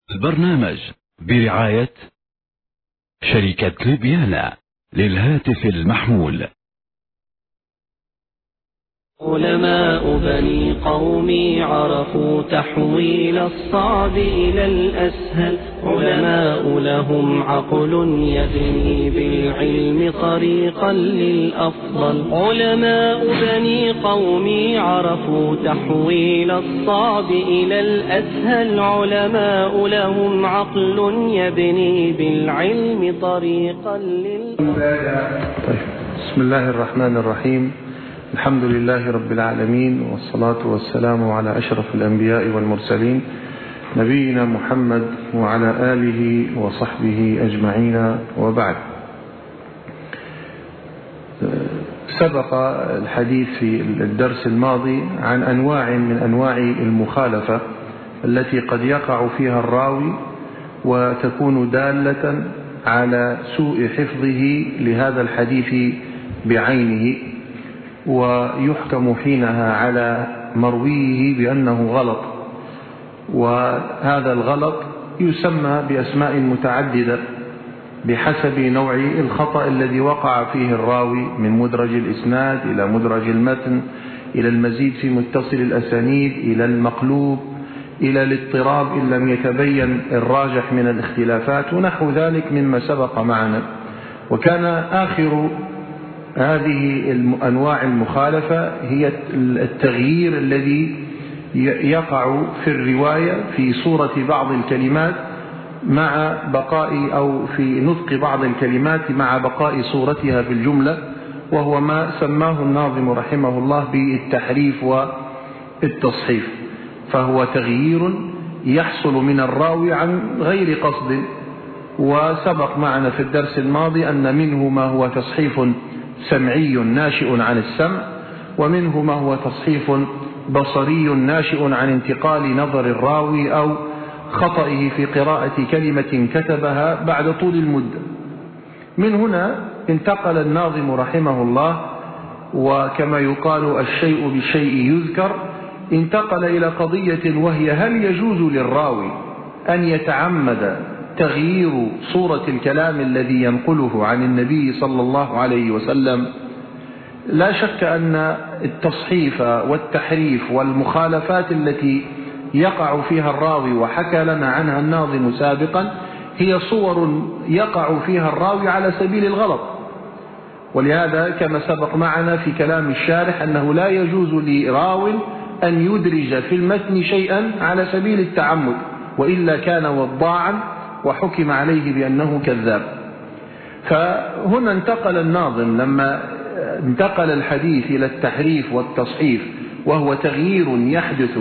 البرنامج برعاية شركة ليبيانا للهاتف المحمول. علماء بني قومي عرفوا تحويل الصعب إلى الأسهل، علماء لهم عقل يبني بالعلم طريقا للأفضل. علماء بني قومي عرفوا تحويل الصعب إلى الأسهل، علماء لهم عقل يبني بالعلم طريقا للأفضل. بسم الله الرحمن الرحيم. الحمد لله رب العالمين، والصلاة والسلام على أشرف الأنبياء والمرسلين نبينا محمد وعلى آله وصحبه أجمعين، وبعد. سبق الحديث في الدرس الماضي عن أنواع من أنواع المخالفة التي قد يقع فيها الراوي وتكون دالة على سوء حفظه لهذا الحديث بعينه، ويحكم حينها على مرويه بأنه غلط، وهذا الغلط يسمى بأسماء متعددة بحسب نوع الخطأ الذي وقع فيه الراوي، من مدرج الإسناد إلى مدرج المتن، إلى المزيد في متصل الأسانيد، إلى المقلوب، إلى الاضطراب إن لم يتبين الراجح من الاختلافات ونحو ذلك مما سبق معنا. وكان آخر هذه أنواع المخالفة هي التغيير الذي يقع في الرواية في صورة بعض الكلمات مع بقاء، أو في نطق بعض الكلمات مع بقاء صورتها في الجملة، وهو ما سماه الناظم رحمه الله بالتحريف والتصحيف. فهو تغيير يحصل من الراوي عن غير قصد، وسبق معنا في الدرس الماضي أن منه ما هو تصحيف سمعي ناشئ عن السمع، ومنه ما هو تصحيف بصري ناشئ عن انتقال نظر الراوي أو خطئه في قراءة كلمة كتبها بعد طول المدة. من هنا انتقل الناظم رحمه الله، وكما يقال الشيء بالشيء يذكر، انتقل إلى قضية، وهي هل يجوز للراوي أن يتعمد تغيير صورة الكلام الذي ينقله عن النبي صلى الله عليه وسلم؟ لا شك أن التصحيف والتحريف والمخالفات التي يقع فيها الراوي وحكى لنا عنها الناظم سابقا هي صور يقع فيها الراوي على سبيل الغلط. ولهذا كما سبق معنا في كلام الشارح أنه لا يجوز لراو أن يدرج في المتن شيئا على سبيل التعمد، وإلا كان وضاعا وحكم عليه بأنه كذاب. فهنا انتقل الناظم لما انتقل الحديث إلى التحريف والتصحيف، وهو تغيير يحدث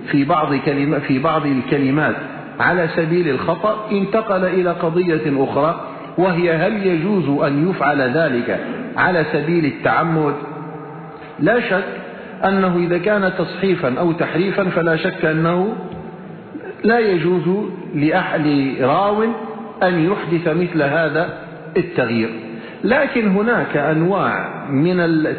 في بعض الكلمات على سبيل الخطأ، انتقل إلى قضية أخرى، وهي هل يجوز أن يفعل ذلك على سبيل التعمد؟ لا شك أنه إذا كان تصحيفا أو تحريفا فلا شك أنه لا يجوز لراو أن يحدث مثل هذا التغيير. لكن هناك أنواع من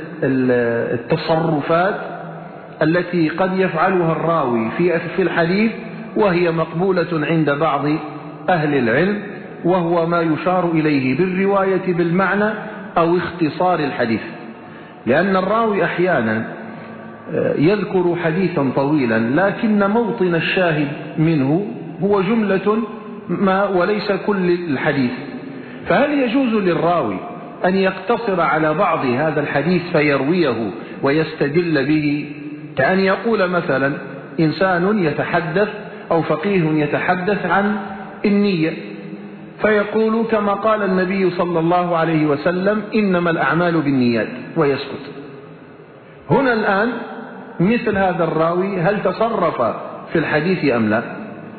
التصرفات التي قد يفعلها الراوي في الحديث وهي مقبولة عند بعض أهل العلم، وهو ما يشار إليه بالرواية بالمعنى أو اختصار الحديث. لأن الراوي أحيانا يذكر حديثا طويلا لكن موطن الشاهد منه هو جملة ما وليس كل الحديث، فهل يجوز للراوي أن يقتصر على بعض هذا الحديث فيرويه ويستدل به؟ كأن يقول مثلا إنسان يتحدث أو فقيه يتحدث عن النية، فيقول كما قال النبي صلى الله عليه وسلم إنما الأعمال بالنيات، ويسكت. هنا الآن مثل هذا الراوي هل تصرف في الحديث أم لا؟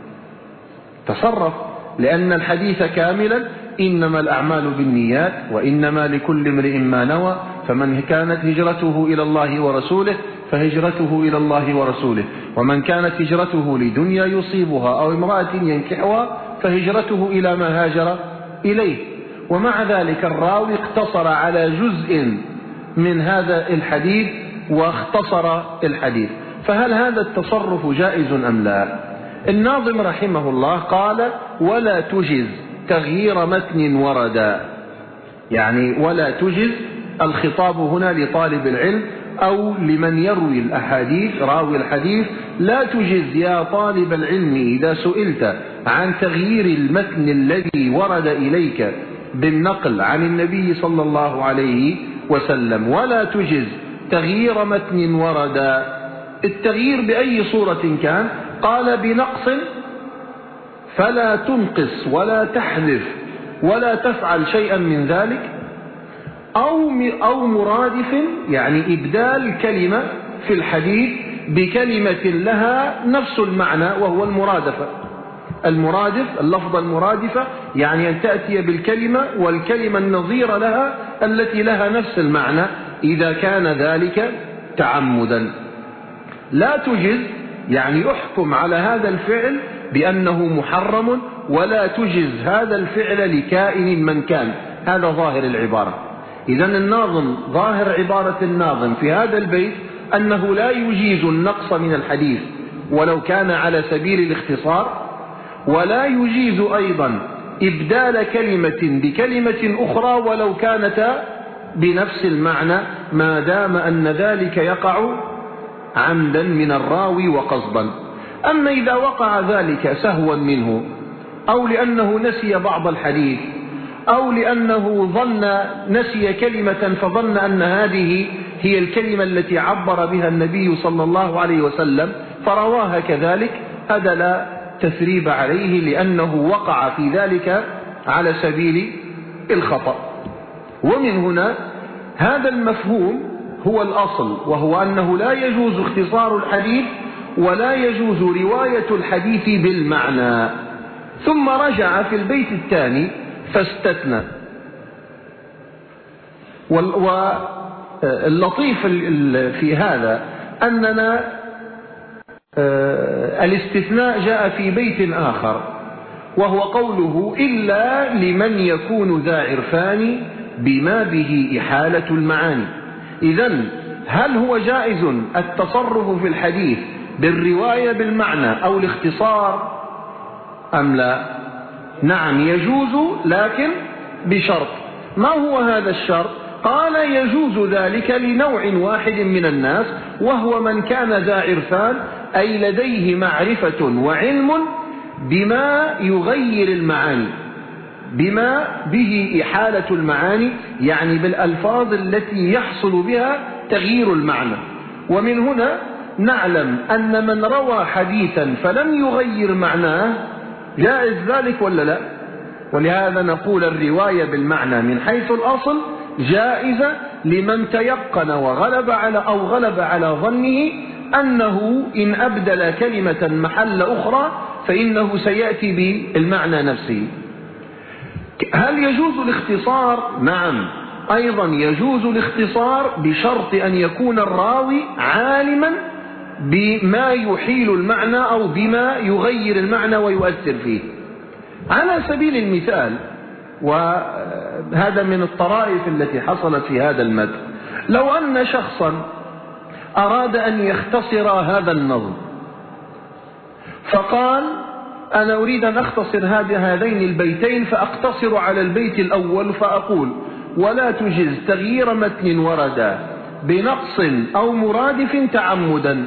تصرف، لأن الحديث كاملا إنما الأعمال بالنيات وإنما لكل امرئ ما نوى، فمن كانت هجرته إلى الله ورسوله فهجرته إلى الله ورسوله، ومن كانت هجرته لدنيا يصيبها أو امرأة ينكحها فهجرته إلى ما هاجر إليه. ومع ذلك الراوي اقتصر على جزء من هذا الحديث واختصر الحديث، فهل هذا التصرف جائز أم لا؟ الناظم رحمه الله قال ولا تجز تغيير متن وردا، يعني ولا تجز الخطاب هنا لطالب العلم أو لمن يروي الأحاديث، راوي الحديث، لا تجز يا طالب العلم إذا سئلت عن تغيير المتن الذي ورد إليك بالنقل عن النبي صلى الله عليه وسلم، ولا تجز تغيير متن ورد. التغيير بأي صورة كان؟ قال بنقص فلا تنقص ولا تحذف ولا تفعل شيئا من ذلك، أو مرادف، يعني إبدال كلمة في الحديث بكلمة لها نفس المعنى وهو المرادفة. المرادف، اللفظة المرادفة، يعني أن تأتي بالكلمة والكلمة النظيرة لها التي لها نفس المعنى إذا كان ذلك تعمدا. لا تجز يعني احكم على هذا الفعل بأنه محرم، ولا تجز هذا الفعل لكائن من كان. هذا ظاهر العبارة. إذن الناظم، ظاهر عبارة الناظم في هذا البيت أنه لا يجيز النقص من الحديث ولو كان على سبيل الاختصار، ولا يجيز أيضا إبدال كلمة بكلمة أخرى ولو كانت بنفس المعنى، ما دام أن ذلك يقع عمدا من الراوي وقصدا. أما إذا وقع ذلك سهوا منه، أو لأنه نسي بعض الحديث، أو لأنه نسي كلمة فظن أن هذه هي الكلمة التي عبر بها النبي صلى الله عليه وسلم فرواها كذلك، هذا لا تثريب عليه لأنه وقع في ذلك على سبيل الخطأ. ومن هنا هذا المفهوم هو الأصل، وهو أنه لا يجوز اختصار الحديث ولا يجوز رواية الحديث بالمعنى. ثم رجع في البيت الثاني فاستثنى. واللطيف في هذا أننا الاستثناء جاء في بيت آخر، وهو قوله إلا لمن يكون ذا عرفان بما به إحالة المعاني. إذن هل هو جائز التصرف في الحديث بالرواية بالمعنى أو الاختصار أم لا؟ نعم يجوز، لكن بشرط. ما هو هذا الشرط؟ قال يجوز ذلك لنوع واحد من الناس، وهو من كان ذا عرفان، أي لديه معرفة وعلم بما يغير المعاني، بما به إحالة المعاني، يعني بالألفاظ التي يحصل بها تغيير المعنى. ومن هنا نعلم أن من روى حديثا فلم يغير معناه جائز ذلك ولا لا؟ ولهذا نقول الرواية بالمعنى من حيث الأصل جائزة لمن تيقن وغلب على ظنه أنه إن أبدل كلمة محل أخرى فإنه سيأتي بالمعنى نفسه. هل يجوز الاختصار؟ نعم، أيضا يجوز الاختصار بشرط أن يكون الراوي عالما بما يحيل المعنى أو بما يغير المعنى ويؤثر فيه. على سبيل المثال، وهذا من الطرائف التي حصلت في هذا المتن، لو أن شخصا أراد أن يختصر هذا النظم فقال أنا أريد أن أختصر هذين البيتين، فأقتصر على البيت الأول فأقول ولا تجز تغيير متن وردا بنقص أو مرادف تعمدا،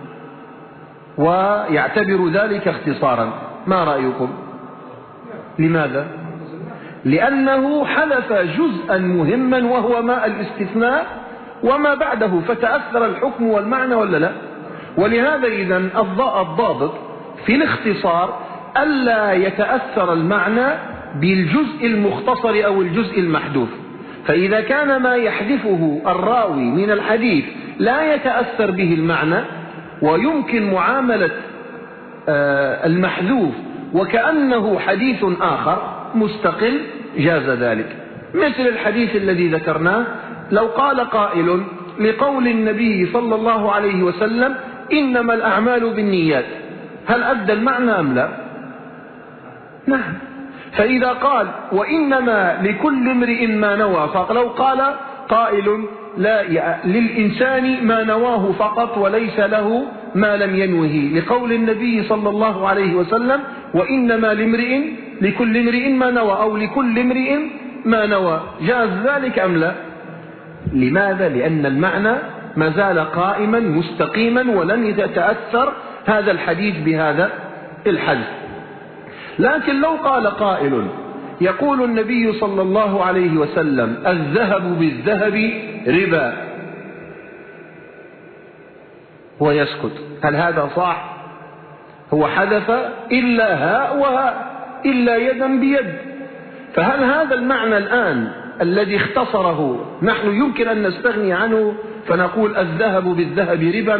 ويعتبر ذلك اختصارا. ما رأيكم؟ لماذا؟ لأنه حذف جزءا مهما وهو ما الاستثناء وما بعده، فتأثر الحكم والمعنى ولا لا؟ ولهذا إذن الضابط في الاختصار ألا يتأثر المعنى بالجزء المختصر أو الجزء المحذوف. فإذا كان ما يحذفه الراوي من الحديث لا يتأثر به المعنى ويمكن معاملة المحذوف وكأنه حديث آخر مستقل جاز ذلك. مثل الحديث الذي ذكرناه، لو قال قائل لقول النبي صلى الله عليه وسلم إنما الأعمال بالنيات، هل أدى المعنى أم لا؟ نعم. فإذا قال وإنما لكل امرئ ما نوى، فلو قال قائل لا للإنسان ما نواه فقط وليس له ما لم ينوه، لقول النبي صلى الله عليه وسلم: وإنما لكل امرئ ما نوى، أو لكل امرئ ما نوى. جاز ذلك أم لا؟ لماذا؟ لأن المعنى ما زال قائما مستقيما ولن يتأثر هذا الحديث بهذا الحدث. لكن لو قال قائل يقول النبي صلى الله عليه وسلم: الذهب بالذهب ربا، ويسكت، هل هذا صح؟ هو حذف إلا هاء وهاء، إلا يدا بيد. فهل هذا المعنى الآن الذي اختصره نحن يمكن أن نستغني عنه فنقول الذهب بالذهب ربا؟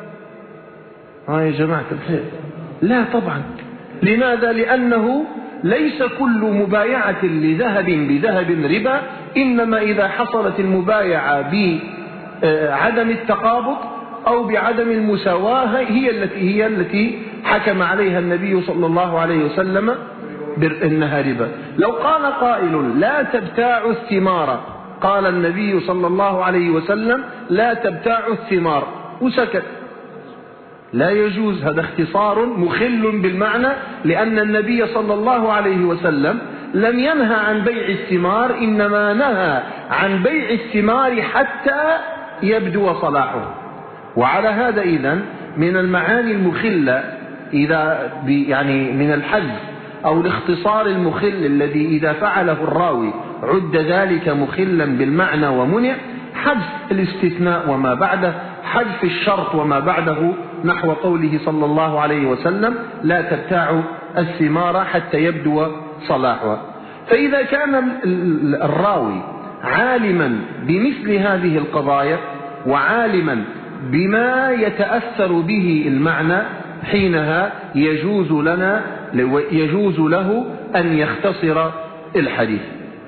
يا جماعة الخير، لا طبعا. لماذا؟ لأنه ليس كل مبايعة لذهب بذهب ربا، إنما إذا حصلت المبايعة بعدم التقابض أو بعدم المساواة هي التي حكم عليها النبي صلى الله عليه وسلم إنها ربا. لو قال قائل: لا تبتاع الثمار، قال النبي صلى الله عليه وسلم: لا تبتاع الثمار، وسكت، لا يجوز. هذا اختصار مخل بالمعنى، لأن النبي صلى الله عليه وسلم لم ينهى عن بيع الثمار، إنما نهى عن بيع الثمار حتى يبدو صلاحه. وعلى هذا إذن من المعاني المخلة يعني من الحذف أو الاختصار المخل الذي إذا فعله الراوي عد ذلك مخلا بالمعنى ومنع: حذف الاستثناء وما بعده، حذف الشرط وما بعده، نحو قوله صلى الله عليه وسلم: لا تبتاع الثمار حتى يبدو صلاحها. فإذا كان الراوي عالما بمثل هذه القضايا وعالما بما يتأثر به المعنى، حينها يجوز له أن يختصر الحديث.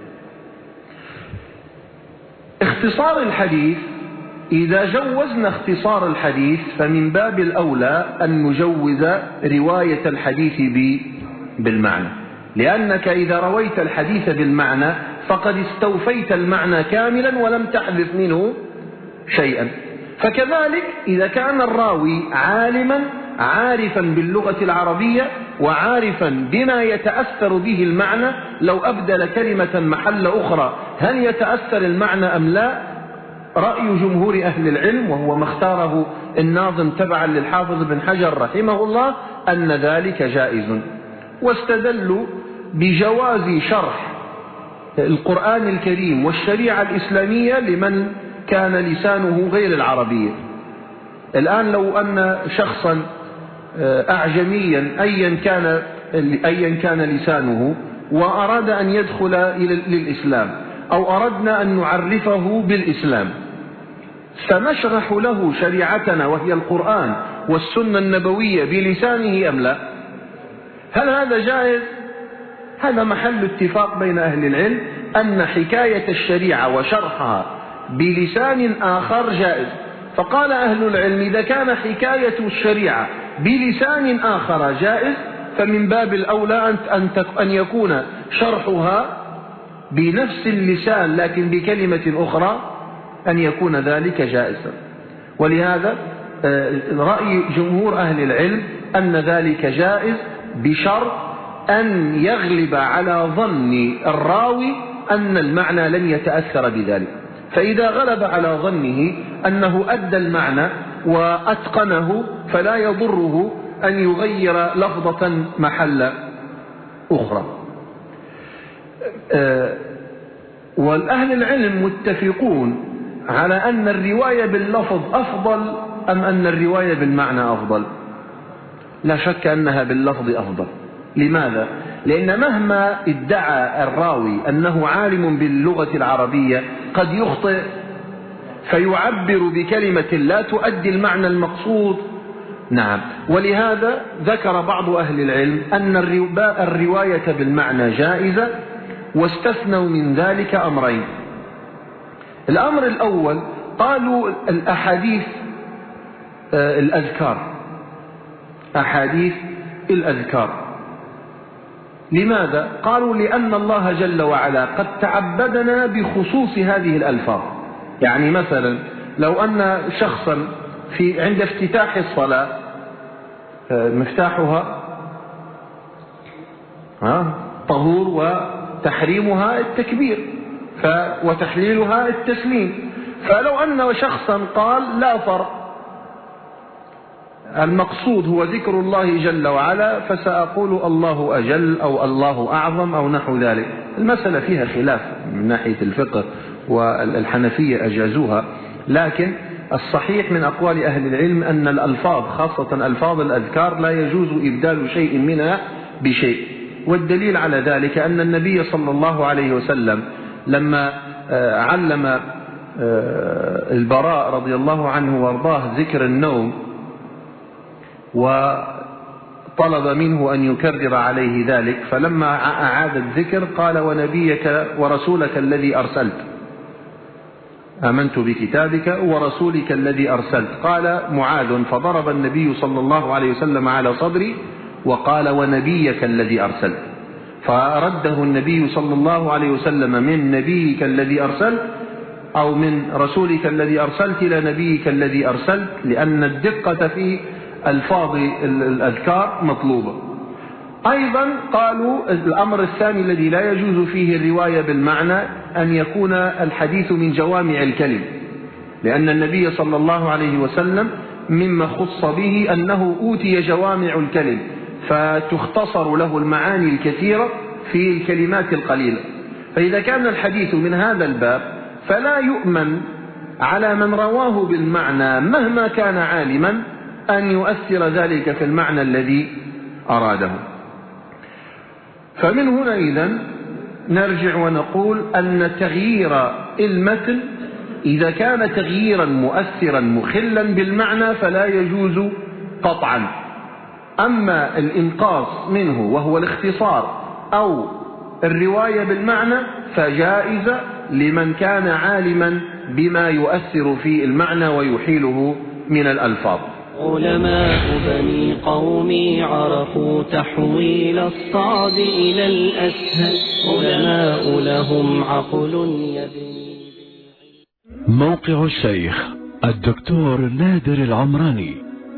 اختصار الحديث، إذا جوزنا اختصار الحديث فمن باب الأولى أن نجوز رواية الحديث بالمعنى، لأنك إذا رويت الحديث بالمعنى فقد استوفيت المعنى كاملا ولم تحذف منه شيئا. فكذلك إذا كان الراوي عارفا باللغة العربية وعارفا بما يتأثر به المعنى، لو أبدل كلمة محل أخرى هل يتأثر المعنى أم لا؟ رأي جمهور أهل العلم، وهو ما اختاره الناظم تبعا للحافظ بن حجر رحمه الله، أن ذلك جائز. واستدلوا بجواز شرح القرآن الكريم والشريعة الإسلامية لمن كان لسانه غير العربية. الآن لو أن شخصا أعجميا أيا كان لسانه وأراد أن يدخل للإسلام، أو أردنا أن نعرفه بالإسلام، سنشرح له شريعتنا وهي القرآن والسنة النبوية بلسانه أم لا؟ هل هذا جائز؟ هذا محل اتفاق بين أهل العلم أن حكاية الشريعة وشرحها بلسان آخر جائز. فقال أهل العلم: إذا كان حكاية الشريعة بلسان آخر جائز، فمن باب الأولى أن يكون شرحها بنفس اللسان لكن بكلمة أخرى، أن يكون ذلك جائزا. ولهذا رأي جمهور أهل العلم أن ذلك جائز، بشرط أن يغلب على ظن الراوي أن المعنى لن يتأثر بذلك. فإذا غلب على ظنه أنه أدى المعنى وأتقنه فلا يضره أن يغير لفظة محل أخرى. والأهل العلم متفقون على أن الرواية باللفظ أفضل أم أن الرواية بالمعنى أفضل؟ لا شك أنها باللفظ أفضل. لماذا؟ لأن مهما ادعى الراوي أنه عالم باللغة العربية قد يخطئ فيعبر بكلمة لا تؤدي المعنى المقصود. نعم. ولهذا ذكر بعض أهل العلم أن الرواية بالمعنى جائزة، واستثنوا من ذلك أمرين. الأمر الأول قالوا الأحاديث الأذكار، أحاديث الأذكار. لماذا؟ قالوا لأن الله جل وعلا قد تعبدنا بخصوص هذه الألفاظ. يعني مثلا لو أن شخصا عند افتتاح الصلاة مفتاحها طهور وتحريمها التكبير وتحليلها التسليم. فلو أن شخصا قال لا فرق، المقصود هو ذكر الله جل وعلا، فسأقول الله أجل أو الله أعظم أو نحو ذلك. المسألة فيها خلاف من ناحية الفقه، والحنفية أجازوها، لكن الصحيح من أقوال أهل العلم أن الألفاظ خاصة ألفاظ الأذكار لا يجوز إبدال شيء منها بشيء. والدليل على ذلك أن النبي صلى الله عليه وسلم لما علم البراء رضي الله عنه وارضاه ذكر النوم وطلب منه أن يكرر عليه ذلك، فلما أعاد الذكر قال ونبيك ورسولك الذي أرسلت، آمنت بكتابك ورسولك الذي أرسلت. قال معاذ فضرب النبي صلى الله عليه وسلم على صدري وقال ونبيك الذي أرسلت، فرده النبي صلى الله عليه وسلم من نبيك الذي أرسلت أو من رسولك الذي أرسلت إلى نبيك الذي أرسلت، لأن الدقة في ألفاظ الأذكار مطلوبة. أيضا قالوا الأمر الثاني الذي لا يجوز فيه الرواية بالمعنى أن يكون الحديث من جوامع الكلم، لأن النبي صلى الله عليه وسلم مما خص به أنه أوتي جوامع الكلم، فتختصر له المعاني الكثيرة في الكلمات القليلة. فإذا كان الحديث من هذا الباب فلا يؤمن على من رواه بالمعنى مهما كان عالما أن يؤثر ذلك في المعنى الذي أراده. فمن هنا إذن نرجع ونقول أن تغيير المتن إذا كان تغييرا مؤثرا مخلا بالمعنى فلا يجوز قطعا. أما الإنقاص منه وهو الاختصار أو الرواية بالمعنى فجائزة لمن كان عالما بما يؤثر في المعنى ويحيله من الألفاظ. علماء بني قومي عرفوا تحويل الصعب إلى الأسهل، علماء لهم عقل يبني. موقع الشيخ الدكتور نادر العمراني،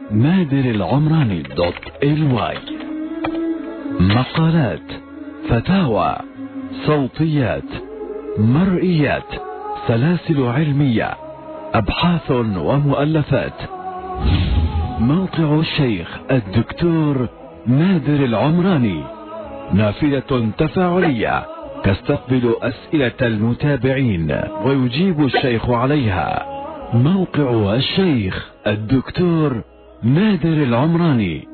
nadirelomrani.ly. مقالات، فتاوى، صوتيات، مرئيات، سلاسل علمية، أبحاث ومؤلفات. موقع الشيخ الدكتور نادر العمراني، نافذة تفاعلية تستقبل أسئلة المتابعين ويجيب الشيخ عليها. موقع الشيخ الدكتور نادر العمراني.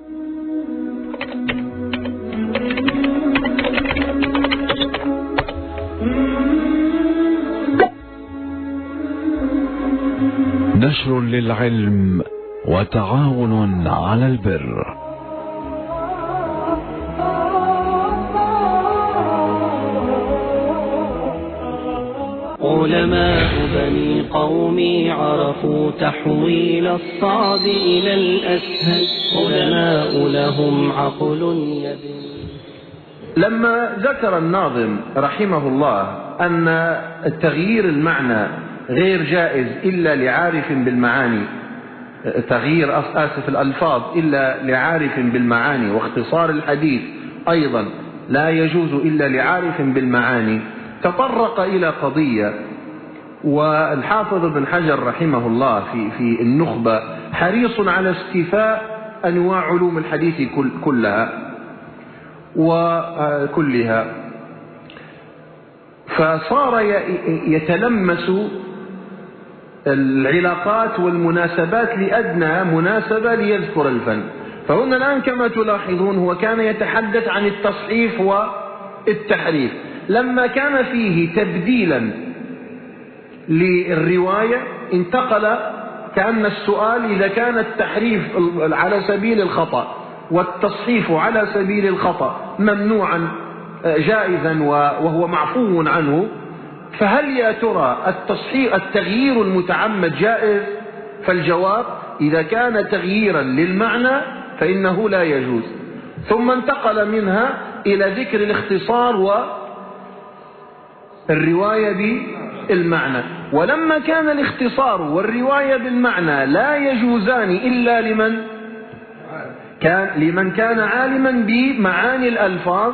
نشر للعلم وتعاون على البر. علماء بني قومي عرفوا تحويل الصعب إلى الأسهل، علماء لهم عقل يبني. لما ذكر الناظم رحمه الله أن التغيير المعنى غير جائز إلا لعارف بالمعاني، تغيير الألفاظ إلا لعارف بالمعاني، واختصار الحديث أيضا لا يجوز إلا لعارف بالمعاني، تطرق إلى قضية. والحافظ ابن حجر رحمه الله في النخبة حريص على استيفاء أنواع علوم الحديث كلها، فصار يتلمس العلاقات والمناسبات لأدنى مناسبة ليذكر الفن. فهنا الآن كما تلاحظون هو كان يتحدث عن التصحيف والتحريف، لما كان فيه تبديلا للرواية انتقل كأن السؤال إذا كان التحريف على سبيل الخطأ والتصحيف على سبيل الخطأ ممنوعا جائزا وهو معفو عنه، فهل يا ترى التغيير المتعمد جائز؟ فالجواب إذا كان تغييرا للمعنى فإنه لا يجوز. ثم انتقل منها إلى ذكر الاختصار والرواية المعنى. ولما كان الاختصار والرواية بالمعنى لا يجوزان إلا لمن كان عالما بمعاني الألفاظ،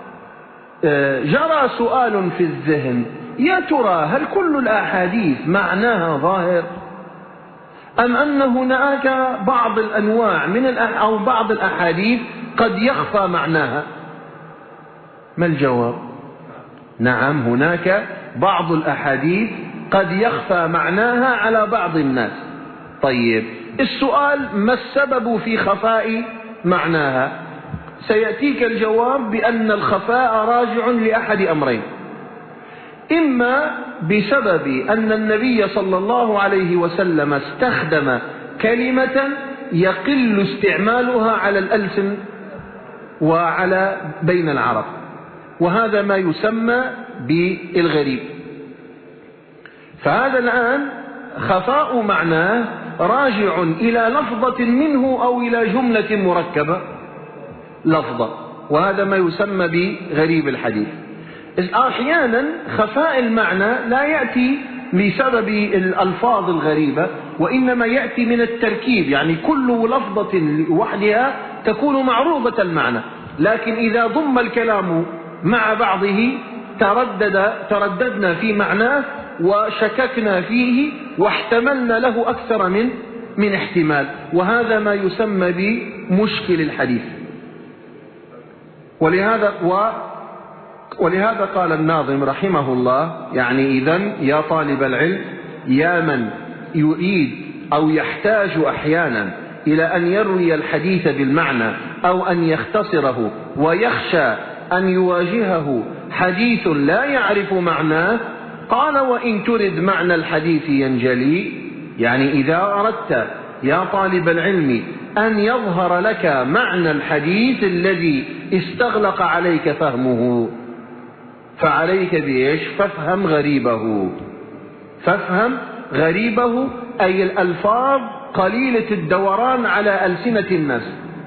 جرى سؤال في الذهن: يا ترى هل كل الأحاديث معناها ظاهر، أم أن هناك بعض الأنواع أو بعض الأحاديث قد يخفى معناها؟ ما الجواب؟ نعم، هناك بعض الأحاديث قد يخفى معناها على بعض الناس. طيب، السؤال: ما السبب في خفاء معناها؟ سيأتيك الجواب بأن الخفاء راجع لأحد أمرين: إما بسبب أن النبي صلى الله عليه وسلم استخدم كلمة يقل استعمالها على الألسن وعلى بين العرب، وهذا ما يسمى بالغريب. فهذا الآن خفاء معناه راجع إلى لفظة منه أو إلى جملة مركبة لفظة، وهذا ما يسمى بغريب الحديث. أحيانا خفاء المعنى لا يأتي بسبب الألفاظ الغريبة، وإنما يأتي من التركيب، يعني كل لفظة لوحدها تكون معروضة المعنى، لكن إذا ضم الكلام مع بعضه ترددنا في معناه وشككنا فيه واحتملنا له أكثر من احتمال، وهذا ما يسمى بمشكل الحديث. ولهذا قال الناظم رحمه الله: يعني إذن يا طالب العلم، يا من يريد أو يحتاج أحيانا إلى أن يروي الحديث بالمعنى أو أن يختصره، ويخشى أن يواجهه حديث لا يعرف معناه، قال: وإن ترد معنى الحديث ينجلي. يعني إذا أردت يا طالب العلم أن يظهر لك معنى الحديث الذي استغلق عليك فهمه، فعليك بإيش؟ فافهم غريبه. فافهم غريبه، أي الألفاظ قليلة الدوران على ألسنة الناس،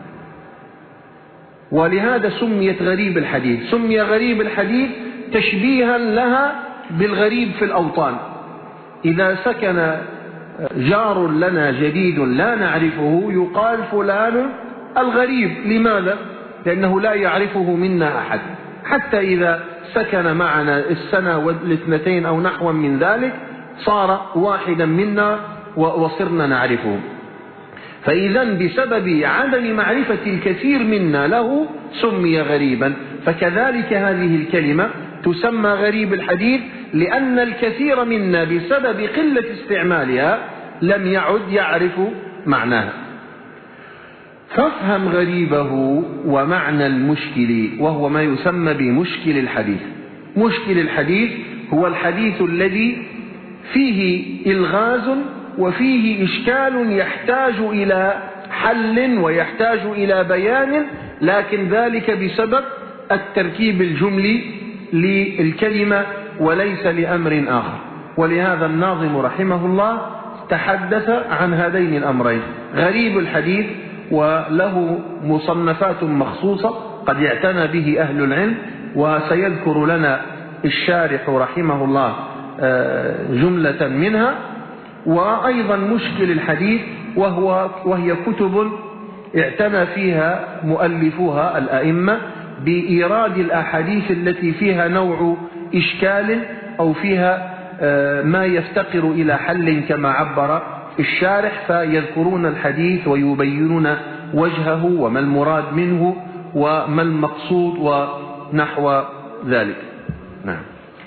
ولهذا سميت غريب الحديث. سمي غريب الحديث تشبيها لها بالغريب في الأوطان. إذا سكن جار لنا جديد لا نعرفه يقال فلان الغريب. لماذا؟ لأنه لا يعرفه منا أحد، حتى إذا سكن معنا السنة والاثنتين أو نحو من ذلك صار واحدا منا وصرنا نعرفه. فإذا بسبب عدم معرفة الكثير منا له سمي غريبا. فكذلك هذه الكلمة تسمى غريب الحديث، لأن الكثير منا بسبب قلة استعمالها لم يعد يعرف معناها. فافهم غريبه ومعنى المشكل، وهو ما يسمى بمشكل الحديث. مشكل الحديث هو الحديث الذي فيه إلغاز وفيه إشكال يحتاج إلى حل ويحتاج إلى بيان، لكن ذلك بسبب التركيب الجملي للكلمة وليس لأمر آخر. ولهذا الناظم رحمه الله تحدث عن هذين الأمرين: غريب الحديث، وله مصنفات مخصوصة قد اعتنى به أهل العلم، وسيذكر لنا الشارح رحمه الله جملة منها. وأيضا مشكل الحديث، وهي كتب اعتنى فيها مؤلفوها الأئمة بإيراد الأحاديث التي فيها نوع إشكال أو فيها ما يفتقر إلى حل كما عبر الشارح، فيذكرون الحديث ويبينون وجهه وما المراد منه وما المقصود ونحو ذلك. نعم.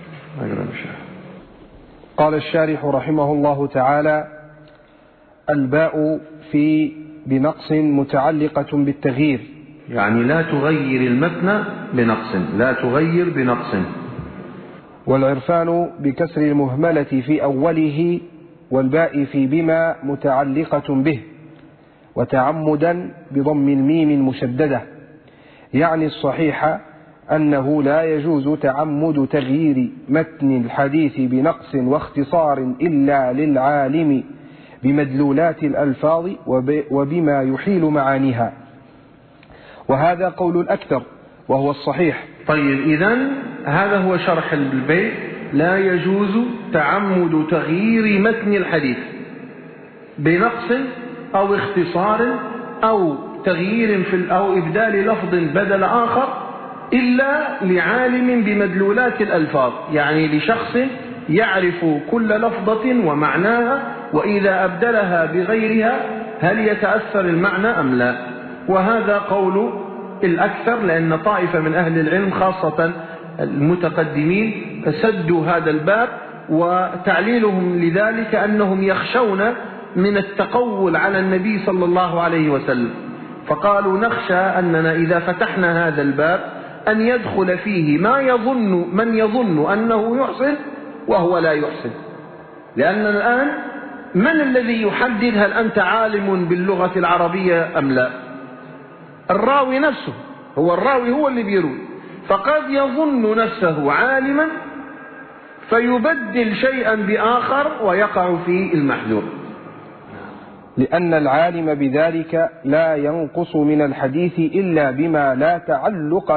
قال الشارح رحمه الله تعالى: الباء في بنقص متعلقة بالتغيير، يعني لا تغير المتن بنقص، لا تغير بنقص. والعرفان بكسر المهملة في أوله، والباء في بما متعلقة به، وتعمدا بضم الميم المشددة. يعني الصحيح أنه لا يجوز تعمد تغيير متن الحديث بنقص واختصار إلا للعالم بمدلولات الألفاظ وبما يحيل معانيها، وهذا قول الأكثر وهو الصحيح. طيب، إذن هذا هو شرح البيت: لا يجوز تعمد تغيير متن الحديث بنقص أو اختصار أو تغيير أو إبدال لفظ بدل آخر إلا لعالم بمدلولات الألفاظ، يعني لشخص يعرف كل لفظة ومعناها، وإذا أبدلها بغيرها هل يتأثر المعنى أم لا. وهذا قول الأكثر، لأن طائفة من أهل العلم خاصة المتقدمين سدوا هذا الباب، وتعليلهم لذلك أنهم يخشون من التقول على النبي صلى الله عليه وسلم، فقالوا نخشى أننا إذا فتحنا هذا الباب أن يدخل فيه من يظن أنه يحسن وهو لا يحسن. لأن الآن من الذي يحدد هل أنت عالم باللغة العربية أم لا؟ الراوي نفسه، الراوي هو اللي بيروي، فقد يظن نفسه عالما فيبدل شيئا بآخر ويقع في المحذور. لأن العالم بذلك لا ينقص من الحديث إلا بما لا تعلق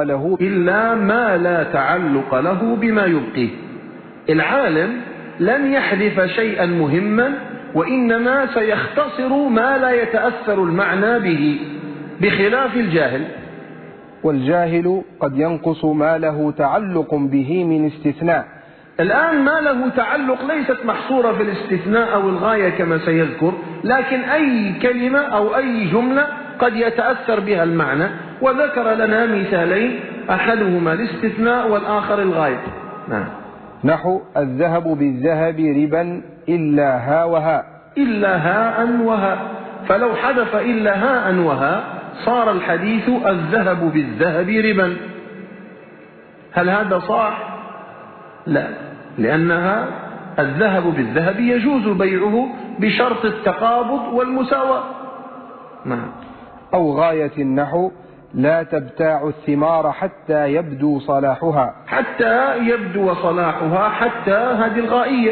له بما يبقيه. العالم لن يحذف شيئا مهما، وإنما سيختصر ما لا يتأثر المعنى به، بخلاف الجاهل. والجاهل قد ينقص ما له تعلق به من استثناء. الآن ما له تعلق ليست محصورة في الاستثناء أو الغاية كما سيذكر، لكن أي كلمة أو أي جملة قد يتأثر بها المعنى، وذكر لنا مثالين، أحدهما الاستثناء والآخر الغاية. نحو الذهب بالذهب ربا إلا ها وها. إلا هاء وها، فلو حدث إلا هاء وها صار الحديث الذهب بالذهب ربا. هل هذا صح؟ لا، لأنها الذهب بالذهب يجوز بيعه بشرط التقابض والمساواة. أو غاية النحو لا تبتاع الثمار حتى يبدو صلاحها. حتى يبدو صلاحها، حتى هذه الغائية،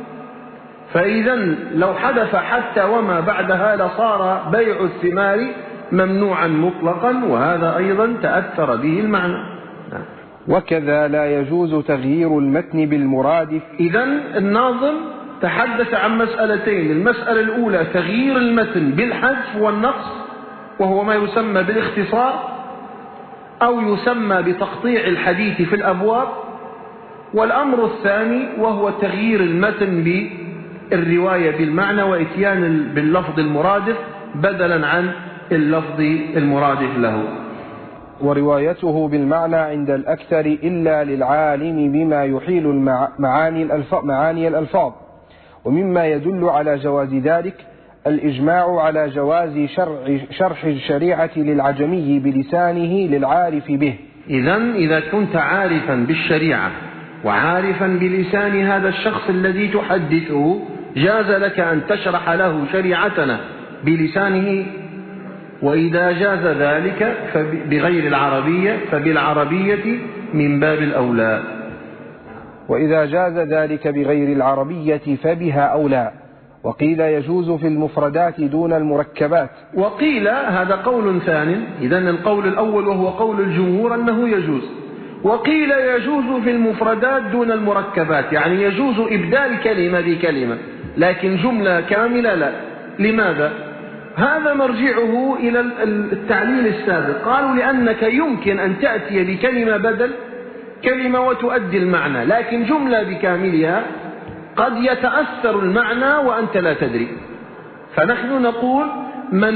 فإذا لو حدث حتى وما بعدها لصار بيع الثمار ممنوعا مطلقا، وهذا أيضا تأثر به المعنى. وكذا لا يجوز تغيير المتن بالمرادف. إذن الناظم تحدث عن مسألتين: المسألة الأولى تغيير المتن بالحذف والنقص، وهو ما يسمى بالاختصار أو يسمى بتقطيع الحديث في الأبواب. والأمر الثاني وهو تغيير المتن بالرواية بالمعنى وإتيان باللفظ المرادف بدلا عن اللفظ المرادف له. وروايته بالمعنى عند الأكثر إلا للعالم بما يحيل معاني الألفاظ. ومما يدل على جواز ذلك الإجماع على جواز شرح الشريعة للعجمي بلسانه للعارف به. إذا كنت عارفا بالشريعة وعارفا بلسان هذا الشخص الذي تحدثه، جاز لك أن تشرح له شريعتنا بلسانه. وإذا جاز ذلك بغير العربية فبالعربية من باب الأولى. وإذا جاز ذلك بغير العربية فبها أولى. وقيل يجوز في المفردات دون المركبات. وقيل هذا قول ثاني، إذن القول الأول وهو قول الجمهور أنه يجوز. وقيل يجوز في المفردات دون المركبات، يعني يجوز إبدال كلمة بكلمة، لكن جملة كاملة لا. لماذا؟ هذا مرجعه إلى التعليل السابق. قالوا لأنك يمكن أن تأتي بكلمة بدل كلمة وتؤدي المعنى، لكن جملة بكاملها قد يتأثر المعنى وأنت لا تدري. فنحن نقول من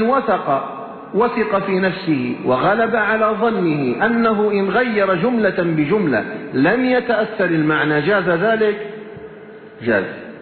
وثق في نفسه وغلب على ظنه أنه إن غير جملة بجملة لم يتأثر المعنى جاز ذلك، جاز.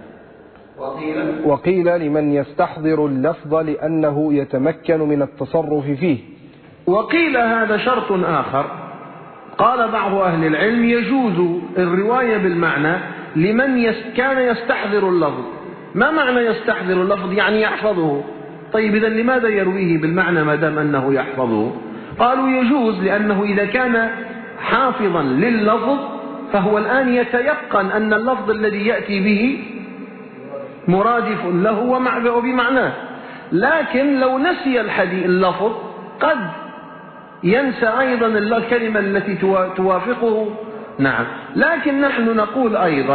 وقيل لمن يستحضر اللفظ لأنه يتمكن من التصرف فيه. وقيل هذا شرط آخر. قال بعض أهل العلم يجوز الرواية بالمعنى لمن كان يستحضر اللفظ. ما معنى يستحضر اللفظ؟ يعني يحفظه. طيب إذن لماذا يرويه بالمعنى ما دام أنه يحفظه؟ قالوا يجوز لأنه إذا كان حافظا لللفظ فهو الآن يتيقن أن اللفظ الذي يأتي به مرادف له وبمعناه. لكن لو نسي اللفظ قد ينسى أيضا الكلمة التي توافقه. نعم. لكن نحن نقول أيضا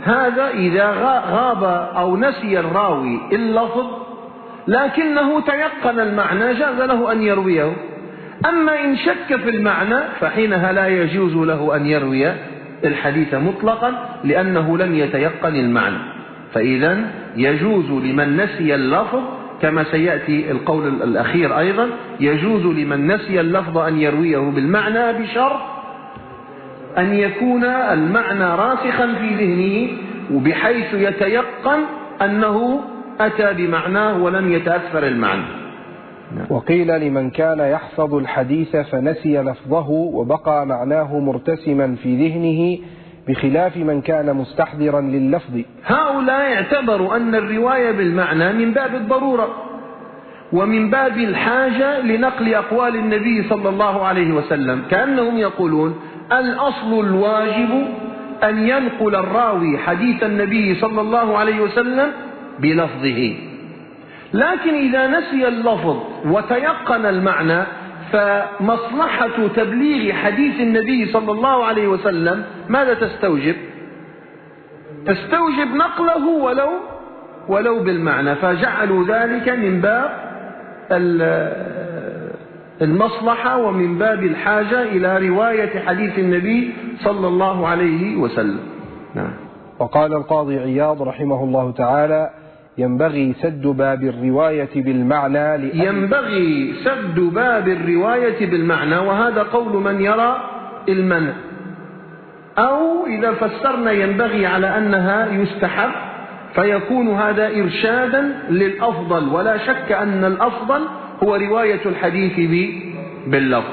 هذا إذا غاب أو نسي الراوي اللفظ لكنه تيقن المعنى جاز له أن يرويه. أما إن شك في المعنى فحينها لا يجوز له أن يروي الحديث مطلقا لأنه لم يتيقن المعنى. فإذا يجوز لمن نسي اللفظ، كما سيأتي القول الأخير أيضا، يجوز لمن نسي اللفظ أن يرويه بالمعنى بشرط أن يكون المعنى راسخا في ذهنه وبحيث يتيقن أنه أتى بمعناه ولم يتأثر المعنى. وقيل لمن كان يحفظ الحديث فنسي لفظه وبقى معناه مرتسما في ذهنه بخلاف من كان مستحضرا لللفظ. هؤلاء اعتبروا أن الرواية بالمعنى من باب الضرورة ومن باب الحاجة لنقل أقوال النبي صلى الله عليه وسلم، كأنهم يقولون الأصل الواجب أن ينقل الراوي حديث النبي صلى الله عليه وسلم بلفظه، لكن إذا نسي اللفظ وتيقن المعنى فمصلحة تبليغ حديث النبي صلى الله عليه وسلم ماذا تستوجب؟ تستوجب نقله ولو بالمعنى، فجعلوا ذلك من باب المصلحة ومن باب الحاجة إلى رواية حديث النبي صلى الله عليه وسلم. نعم. وقال القاضي عياض رحمه الله تعالى: ينبغي سد باب الرواية بالمعنى ينبغي سد باب الرواية بالمعنى، وهذا قول من يرى المنع، أو إذا فسرنا ينبغي على أنها يستحب فيكون هذا إرشادا للأفضل، ولا شك أن الأفضل هو رواية الحديث باللفظ.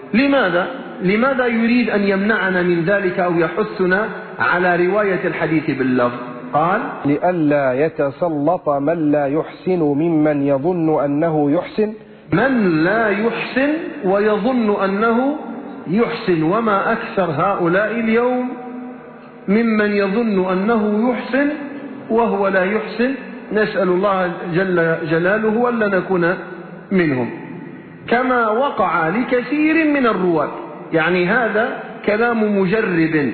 لماذا يريد أن يمنعنا من ذلك أو يحثنا على رواية الحديث باللفظ؟ قال: لئلا يتسلط من لا يحسن ممن يظن أنه يحسن. من لا يحسن ويظن أنه يحسن، وما أكثر هؤلاء اليوم ممن يظن أنه يحسن وهو لا يحسن. نسأل الله جل جلاله ألا نكون منهم، كما وقع لكثير من الرواة. يعني هذا كلام مجرب،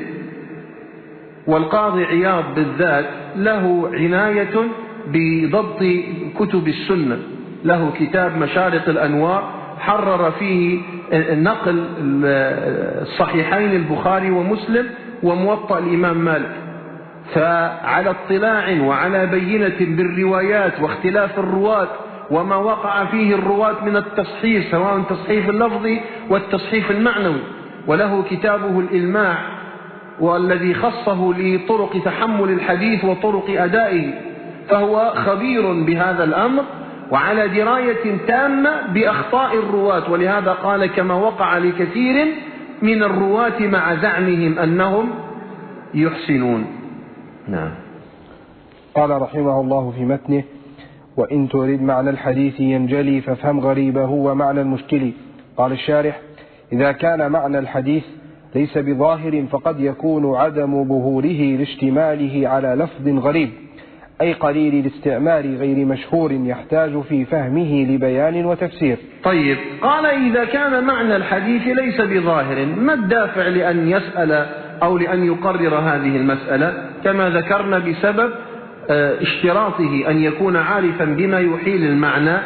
والقاضي عياض بالذات له عناية بضبط كتب السنة، له كتاب مشارق الأنوار حرر فيه نقل الصحيحين البخاري ومسلم وموطأ الإمام مالك، فعلى اطلاع وعلى بينة بالروايات واختلاف الرواة وما وقع فيه الرواة من التصحيف، سواء التصحيف اللفظي والتصحيف المعنوي. وله كتابه الإلماع، والذي خصه لطرق تحمل الحديث وطرق أدائه، فهو خبير بهذا الأمر وعلى دراية تامة بأخطاء الرواة، ولهذا قال: كما وقع لكثير من الرواة مع زعمهم أنهم يحسنون. نعم. قال رحمه الله في متنه: وإن تريد معنى الحديث ينجلي فافهم غريبه ومعنى المشكل. قال الشارح: إذا كان معنى الحديث ليس بظاهر فقد يكون عدم ظهوره لاشتماله على لفظ غريب، أي قليل الاستعمال غير مشهور يحتاج في فهمه لبيان وتفسير. طيب، قال: إذا كان معنى الحديث ليس بظاهر، ما الدافع لأن يسأل أو لأن يقرر هذه المسألة؟ كما ذكرنا بسبب اشتراطه أن يكون عارفا بما يحيل المعنى،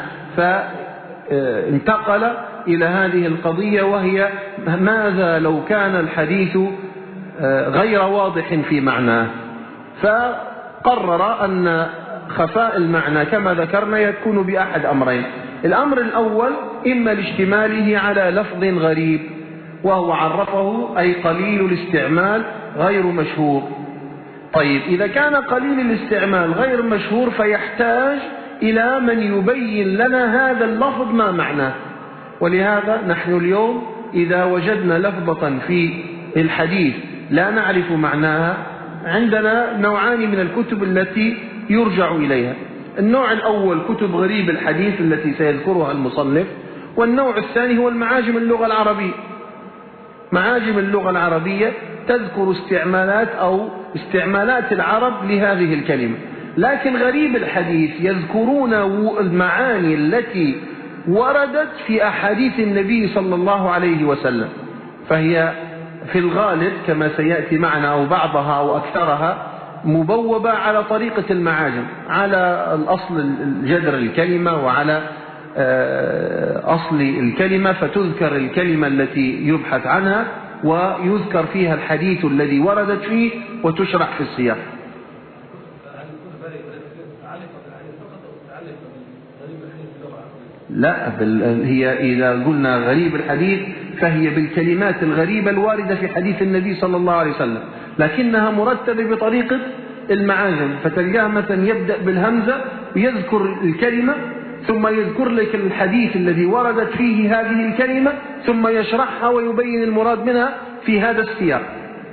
فانتقل إلى هذه القضية، وهي ماذا لو كان الحديث غير واضح في معناه؟ فقرر أن خفاء المعنى كما ذكرنا يكون بأحد أمرين. الأمر الأول إما لاشتماله على لفظ غريب، وهو عرفه أي قليل الاستعمال غير مشهور. طيب، إذا كان قليل الاستعمال غير مشهور فيحتاج إلى من يبين لنا هذا اللفظ ما معناه. ولهذا نحن اليوم إذا وجدنا لفظة في الحديث لا نعرف معناها، عندنا نوعان من الكتب التي يرجع إليها. النوع الأول كتب غريب الحديث التي سيذكرها المصنف، والنوع الثاني هو المعاجم اللغة العربية. معاجم اللغة العربية تذكر استعمالات العرب لهذه الكلمة، لكن غريب الحديث يذكرون المعاني التي وردت في أحاديث النبي صلى الله عليه وسلم، فهي في الغالب كما سيأتي معنا أو بعضها أو أكثرها مبوبة على طريقة المعاجم، على الأصل جذر الكلمة وعلى أصل الكلمة، فتذكر الكلمة التي يبحث عنها ويذكر فيها الحديث الذي وردت فيه وتشرح في السياق. لا، هي إذا قلنا غريب الحديث فهي بالكلمات الغريبة الواردة في حديث النبي صلى الله عليه وسلم، لكنها مرتبة بطريقة المعاجم، فتلقاها مثلا يبدأ بالهمزة ويذكر الكلمة ثم يذكر لك الحديث الذي وردت فيه هذه الكلمة ثم يشرحها ويبين المراد منها في هذا السياق.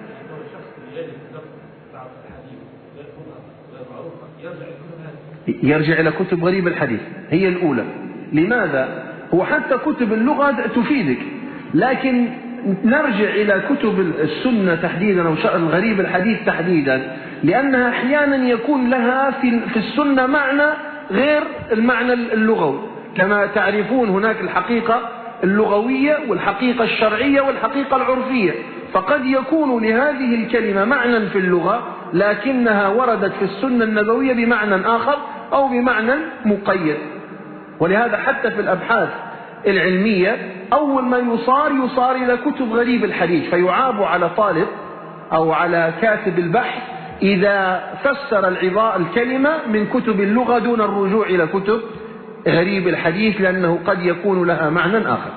يرجع إلى كتب غريب الحديث، هي الأولى. لماذا؟ هو حتى كتب اللغة تفيدك، لكن نرجع إلى كتب السنة تحديدا أو غريب الحديث تحديدا، لأنها أحيانا يكون لها في السنة معنى غير المعنى اللغوي. كما تعرفون هناك الحقيقة اللغوية والحقيقة الشرعية والحقيقة العرفية، فقد يكون لهذه الكلمة معنى في اللغة لكنها وردت في السنة النبوية بمعنى آخر أو بمعنى مقيد. ولهذا حتى في الأبحاث العلمية أول ما يصار إلى كتب غريب الحديث، فيعاب على طالب أو على كاتب البحث إذا فسر الكلمة من كتب اللغة دون الرجوع إلى كتب غريب الحديث، لأنه قد يكون لها معنى آخر.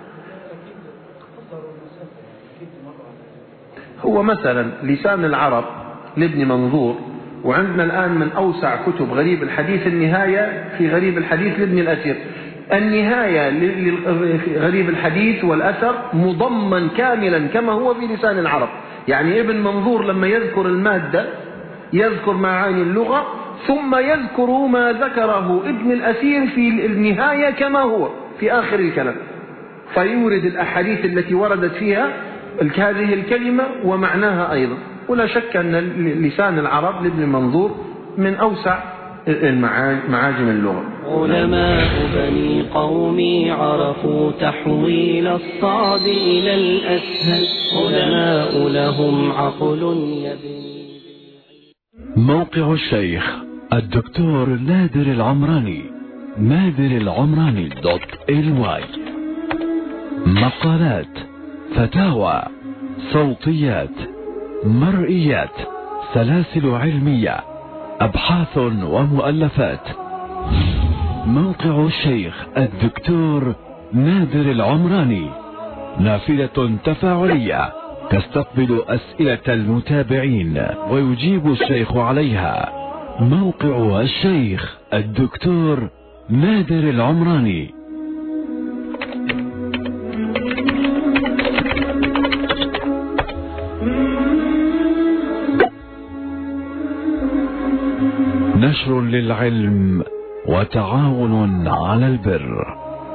هو مثلا لسان العرب لابن منظور، وعندنا الآن من أوسع كتب غريب الحديث النهاية في غريب الحديث لابن الأثير. النهاية لغريب الحديث والأثر مضمن كاملا كما هو في لسان العرب. يعني ابن منظور لما يذكر المادة يذكر معاني اللغة ثم يذكر ما ذكره ابن الأثير في النهاية كما هو في آخر الكلام، فيورد الأحاديث التي وردت فيها هذه الكلمة ومعناها أيضا. ولا شك أن لسان العرب لابن منظور من أوسع معاجم اللغة. علماء بني قومي عرفوا تحويل الصعب إلى الأسهل، علماء لهم عقل يبني. موقع الشيخ الدكتور نادر العمراني، nadirelomrani.ly. مقالات، فتاوى، صوتيات، مرئيات، سلاسل علمية، أبحاث ومؤلفات. موقع الشيخ الدكتور نادر العمراني، نافذة تفاعلية تستقبل أسئلة المتابعين ويجيب الشيخ عليها. موقع الشيخ الدكتور نادر العمراني. نشر للعلم وتعاون على البر.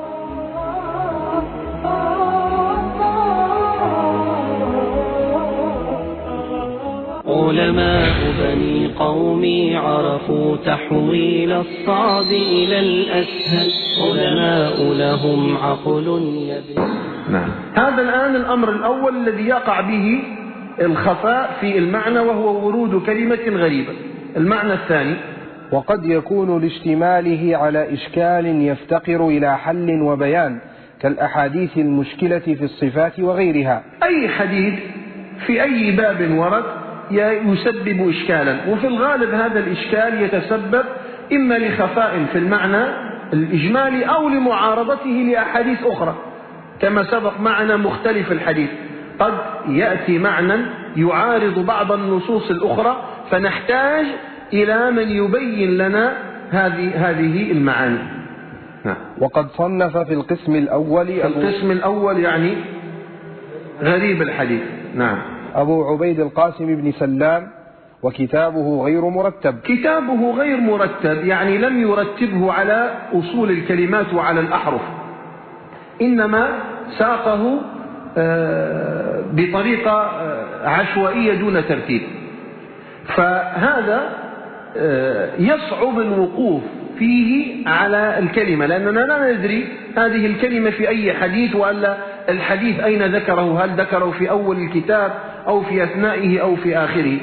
علماء بني قومي عرفوا تحويل الصعب إلى الأسهل، علماء لهم عقل يبني. نعم. هذا الآن الأمر الأول الذي يقع به الخفاء في المعنى، وهو ورود كلمة غريبة. المعنى الثاني: وقد يكون لاشتماله على إشكال يفتقر إلى حل وبيان، كالأحاديث المشكلة في الصفات وغيرها. أي حديث في أي باب ورد يسبب إشكالا، وفي الغالب هذا الإشكال يتسبب إما لخفاء في المعنى الإجمالي أو لمعارضته لأحاديث أخرى، كما سبق معنا مختلف الحديث. قد يأتي معنى يعارض بعض النصوص الأخرى فنحتاج إلى من يبين لنا هذه المعاني. وقد صنف في القسم الأول يعني غريب الحديث. نعم. أبو عبيد القاسم بن سلام، وكتابه غير مرتب. كتابه غير مرتب يعني لم يرتبه على أصول الكلمات وعلى الأحرف، إنما ساقه بطريقة عشوائية دون ترتيب، فهذا يصعب الوقوف فيه على الكلمة، لأننا لا ندري هذه الكلمة في أي حديث، وألا الحديث أين ذكره، هل ذكره في أول الكتاب أو في أثنائه أو في آخره.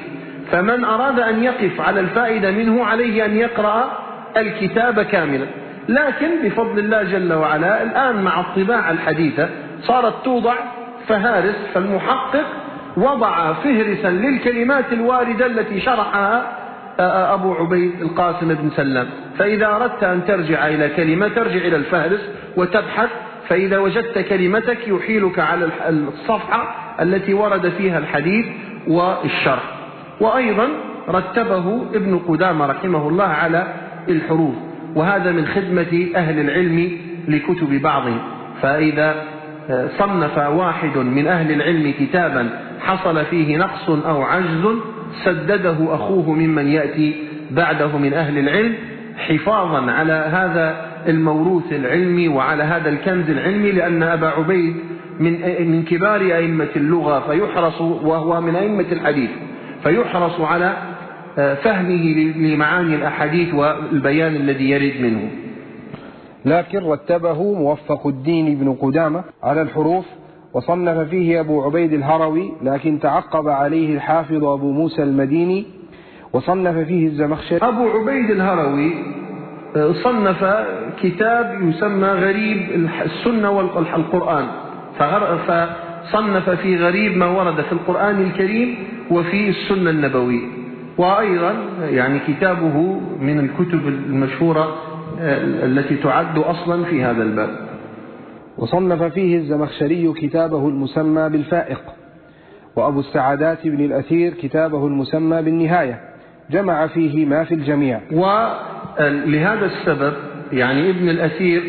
فمن أراد أن يقف على الفائدة منه عليه أن يقرأ الكتاب كاملا. لكن بفضل الله جل وعلا الآن مع الطباعة الحديثة صارت توضع فهارس، فالمحقق وضع فهرسا للكلمات الواردة التي شرحها أبو عبيد القاسم بن سلام. فإذا أردت أن ترجع إلى كلمة ترجع إلى الفهرس وتبحث، فإذا وجدت كلمتك يحيلك على الصفحة التي ورد فيها الحديث والشرح. وأيضا رتبه ابن قدامة رحمه الله على الحروف، وهذا من خدمة أهل العلم لكتب بعضهم. فإذا صنف واحد من أهل العلم كتابا حصل فيه نقص أو عجز سدده أخوه ممن يأتي بعده من أهل العلم، حفاظا على هذا الموروث العلمي وعلى هذا الكنز العلمي، لأن أبا عبيد من كبار أئمة اللغة فيحرص، وهو من أئمة الحديث، فيحرص على فهمه لمعاني الأحاديث والبيان الذي يرد منه. لكن رتبه موفق الدين بن قدامة على الحروف، وصنف فيه أبو عبيد الهروي، لكن تعقب عليه الحافظ أبو موسى المديني وصنف فيه الزمخشري. أبو عبيد الهروي صنف كتاب يسمى غريب السنة والقرآن، فصنف في غريب ما ورد في القرآن الكريم وفي السنة النبوية. وأيضا يعني كتابه من الكتب المشهورة التي تعد أصلا في هذا الباب. وصنف فيه الزمخشري كتابه المسمى بالفائق، وأبو السعادات بن الأثير كتابه المسمى بالنهاية، جمع فيه ما في الجميع. ولهذا السبب يعني ابن الأثير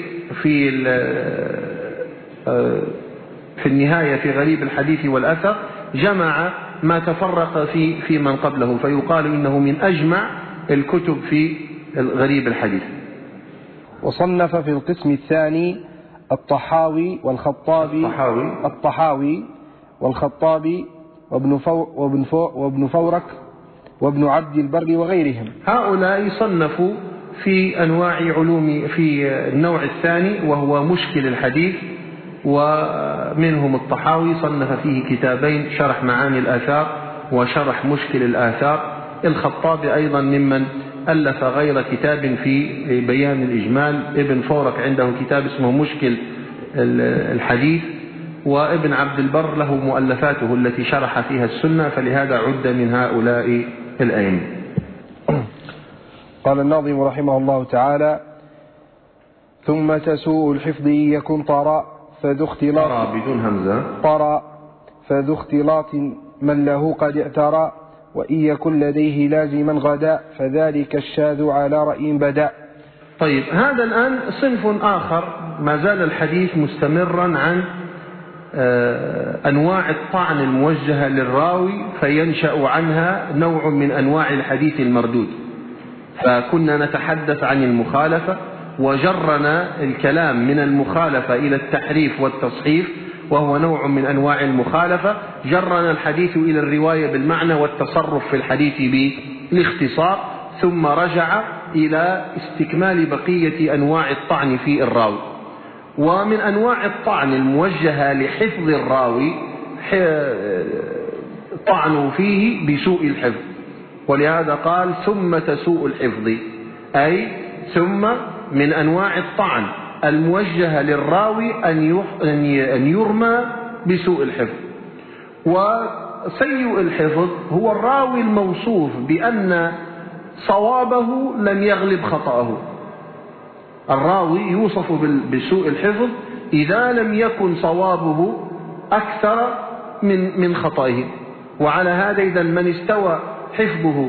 في النهاية في غريب الحديث والأثر جمع ما تفرق في من قبله، فيقال إنه من أجمع الكتب في غريب الحديث. وصنف في القسم الثاني الطحاوي والخطابي وابن فورك وابن عبد البر وغيرهم. هؤلاء صنفوا في أنواع علوم في النوع الثاني وهو مشكل الحديث، ومنهم الطحاوي صنف فيه كتابين، شرح معاني الآثار وشرح مشكل الآثار. الخطابي أيضا ممن ألف غير كتاب في بيان الإجمال. ابن فورك عنده كتاب اسمه مشكل الحديث، وابن عبد البر له مؤلفاته التي شرح فيها السنة، فلهذا عد من هؤلاء الأئمة. قال الناظم رحمه الله تعالى: ثم تسوء الحفظ إن يكن طرا فذو اختلاط بدون همزة فذو اختلاط من له قد اعترى، وإن يكن لديه لازما غدا فذلك الشاذ على رأي بدا. طيب، هذا الآن صنف آخر، ما زال الحديث مستمرا عن أنواع الطعن الموجهة للراوي، فينشأ عنها نوع من أنواع الحديث المردود. فكنا نتحدث عن المخالفة، وجرنا الكلام من المخالفة إلى التحريف والتصحيف، وهو نوع من أنواع المخالفة. جرنا الحديث إلى الرواية بالمعنى والتصرف في الحديث بالاختصار، ثم رجع إلى استكمال بقية أنواع الطعن في الراوي. ومن أنواع الطعن الموجهة لحفظ الراوي طعن فيه بسوء الحفظ، ولهذا قال ثم تسوء الحفظ، أي ثم من أنواع الطعن الموجهة للراوي أن يرمى بسوء الحفظ. وسيء الحفظ هو الراوي الموصوف بأن صوابه لم يغلب خطأه. الراوي يوصف بسوء الحفظ إذا لم يكن صوابه أكثر من خطئه. وعلى هذا إذا من استوى حفظه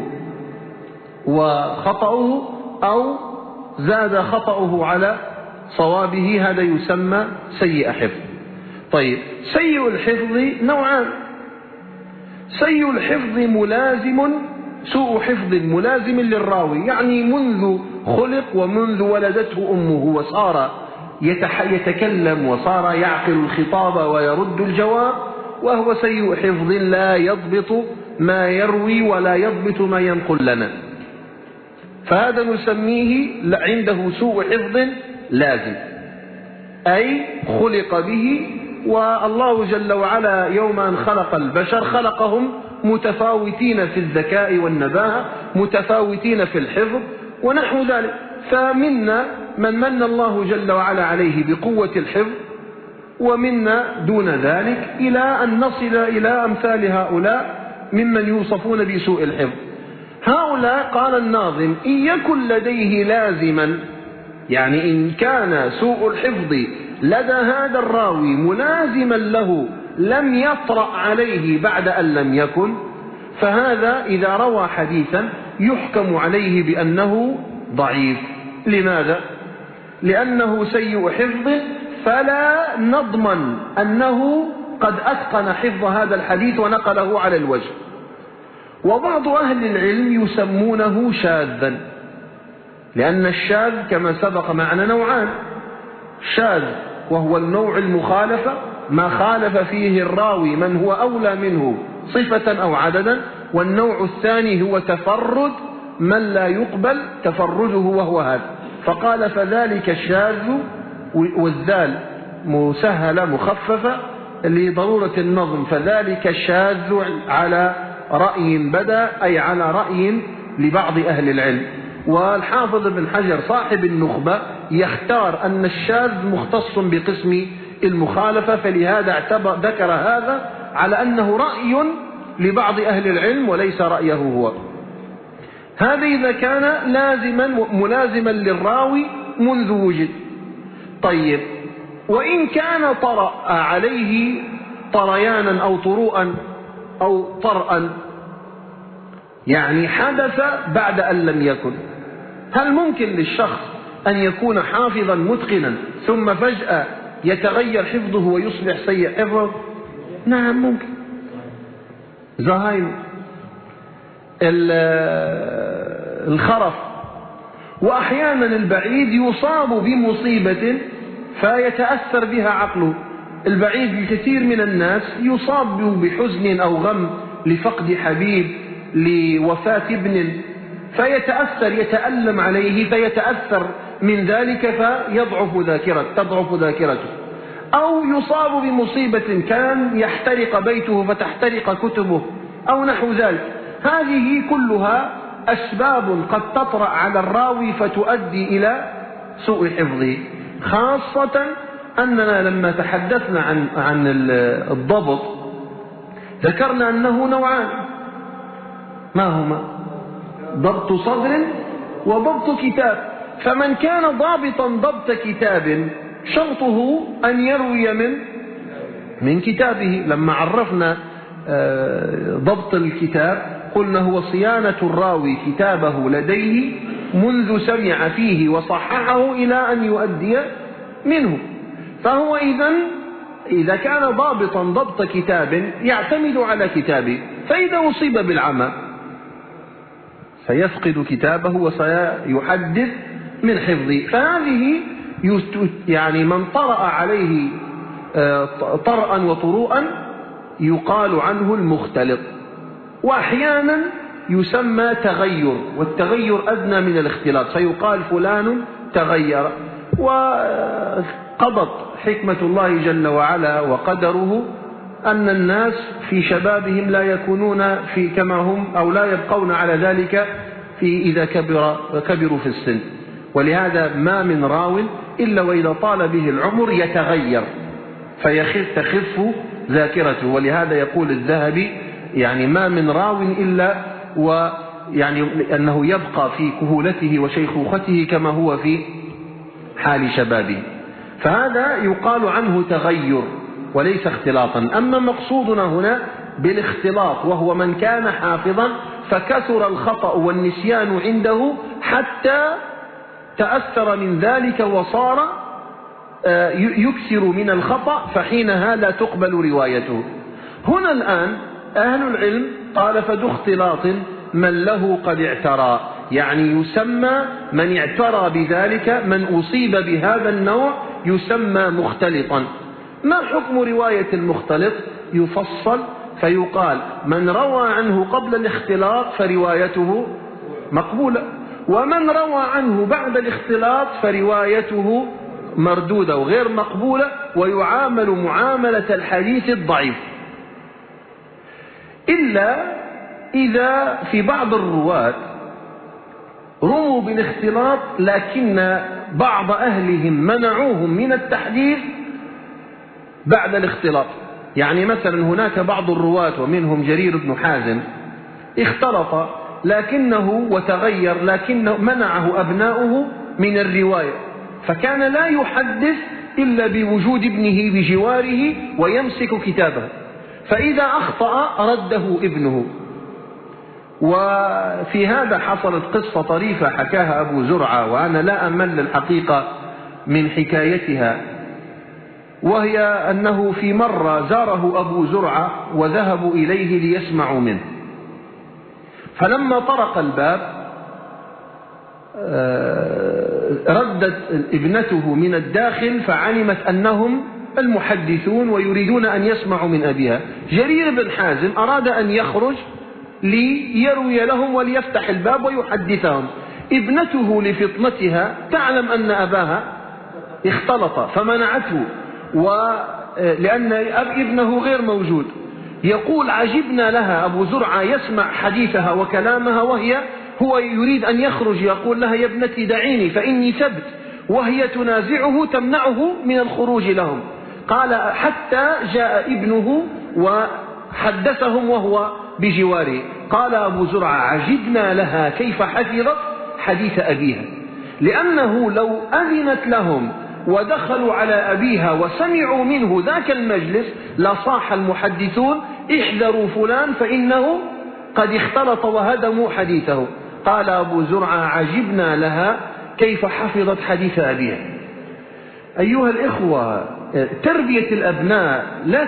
وخطأه أو زاد خطأه على صوابه هذا يسمى سيء حفظ. طيب، سيء الحفظ نوعان: سيء الحفظ ملازم، سوء حفظ ملازم للراوي، يعني منذ خلق ومنذ ولدته أمه وصار يتكلم وصار يعقل الخطاب ويرد الجواب، وهو سيء حفظ لا يضبط ما يروي ولا يضبط ما ينقل لنا، فهذا نسميه عنده سوء حفظ لازم، أي خلق به. والله جل وعلا يوم أن خلق البشر خلقهم متفاوتين في الذكاء والنباهة، متفاوتين في الحفظ ونحو ذلك. فمنا من من الله جل وعلا عليه بقوة الحفظ، ومنا دون ذلك، إلى أن نصل إلى أمثال هؤلاء ممن يوصفون بسوء الحفظ. هؤلاء قال الناظم: إن يكن لديه لازما، يعني إن كان سوء الحفظ لدى هذا الراوي ملازما له لم يطرأ عليه بعد أن لم يكن، فهذا إذا روى حديثا يحكم عليه بأنه ضعيف. لماذا؟ لأنه سيء حفظ، فلا نضمن أنه قد أتقن حفظ هذا الحديث ونقله على الوجه. وبعض أهل العلم يسمونه شاذا، لأن الشاذ كما سبق معنا نوعان: شاذ وهو النوع المخالفة، ما خالف فيه الراوي من هو أولى منه صفة أو عددا، والنوع الثاني هو تفرد من لا يقبل تفرده وهو هذا. فقال: فذلك الشاذ، والذال مسهلة مخففة لضرورة النظم، فذلك الشاذ على رأي بدا، أي على رأي لبعض أهل العلم. والحافظ ابن حجر صاحب النخبة يختار أن الشاذ مختص بقسم المخالفة، فلهذا ذكر هذا على أنه رأي لبعض أهل العلم وليس رأيه هو. هذا إذا كان ملازما للراوي منذ وجد. طيب، وإن كان طرأ عليه طريانا أو طروءا أو طرأا، يعني حدث بعد أن لم يكن، هل ممكن للشخص أن يكون حافظا متقنا ثم فجأة يتغير حفظه ويصبح سيء حفظه؟ نعم ممكن. زهايمر، الخرف، وأحيانا البعيد يصاب بمصيبة فيتأثر بها عقله. البعيد الكثير من الناس يصاب بحزن أو غم لفقد حبيب، لوفاة ابن، فيتأثر، يتألم عليه فيتأثر من ذلك تضعف ذاكرته. أو يصاب بمصيبة كان يحترق بيته فتحترق كتبه أو نحو ذلك. هذه كلها أسباب قد تطرأ على الراوي فتؤدي إلى سوء حفظه. خاصة أننا لما تحدثنا عن الضبط ذكرنا أنه نوعان، ما هما؟ ضبط صدر وضبط كتاب. فمن كان ضابطا ضبط كتاب شرطه أن يروي من كتابه. لما عرفنا ضبط الكتاب قلنا هو صيانة الراوي كتابه لديه منذ سمع فيه وصححه إلى أن يؤدي منه. فهو إذا كان ضابطا ضبط كتاب يعتمد على كتابه، فإذا أصيب بالعمى سيفقد كتابه وسيحدث من حفظه. فهذه يعني من طرأ عليه طرأا وطروءا يقال عنه المختلط. وأحيانا يسمى تغير، والتغير أدنى من الاختلاط، فيقال فلان تغير. وقضت حكمة الله جل وعلا وقدره أن الناس في شبابهم لا يكونون في كما هم، أو لا يبقون على ذلك إذا كبروا في السن. ولهذا ما من راو إلا وإذا طال به العمر يتغير تخف ذاكرته. ولهذا يقول الذهبي يعني ما من راو إلا ويعني أنه يبقى في كهولته وشيخوخته كما هو في حال شبابه. فهذا يقال عنه تغير وليس اختلاطا. أما مقصودنا هنا بالاختلاط وهو من كان حافظا فكثر الخطأ والنسيان عنده حتى تأثر من ذلك وصار يكثر من الخطأ، فحينها لا تقبل روايته. هنا الآن أهل العلم قال: فذو اختلاط من له قد اعترى، يعني يسمى من اعترى بذلك، من أصيب بهذا النوع يسمى مختلطا. ما حكم رواية المختلط؟ يفصل فيقال: من روى عنه قبل الاختلاط فروايته مقبولة، ومن روى عنه بعد الاختلاط فروايته مردودة وغير مقبولة، ويعامل معاملة الحديث الضعيف. إلا إذا في بعض الرواة رموا بالاختلاط لكن بعض أهلهم منعوهم من التحديث بعد الاختلاط. يعني مثلا هناك بعض الرواة ومنهم جرير بن حازم اختلط لكنه وتغير، لكنه منعه أبناؤه من الرواية، فكان لا يحدث إلا بوجود ابنه بجواره ويمسك كتابه، فإذا أخطأ رده ابنه. وفي هذا حصلت قصة طريفة حكاها أبو زرعة، وأنا لا أمل الحقيقة من حكايتها، وهي أنه في مرة زاره أبو زرعة وذهبوا إليه ليسمعوا منه، فلما طرق الباب ردت ابنته من الداخل فعلمت أنهم المحدثون ويريدون أن يسمعوا من أبيها. جرير بن حازم أراد أن يخرج ليروي لهم وليفتح الباب ويحدثهم. ابنته لفطنتها تعلم أن أباها اختلط فمنعته، لأن ابنه غير موجود. يقول عجبنا لها، أبو زرعة يسمع حديثها وكلامها هو يريد أن يخرج، يقول لها يا ابنتي دعيني فإني ثبت، وهي تنازعه تمنعه من الخروج لهم. قال حتى جاء ابنه وحدثهم وهو بجواره. قال أبو زرعة عجبنا لها كيف حفظت حديث أبيها، لأنه لو أذنت لهم ودخلوا على أبيها وسمعوا منه ذاك المجلس لصاح المحدثون احذروا فلان فإنه قد اختلط وهدموا حديثه. قال أبو زرعة عجبنا لها كيف حفظت حديث أبيها. أيها الإخوة، تربية الأبناء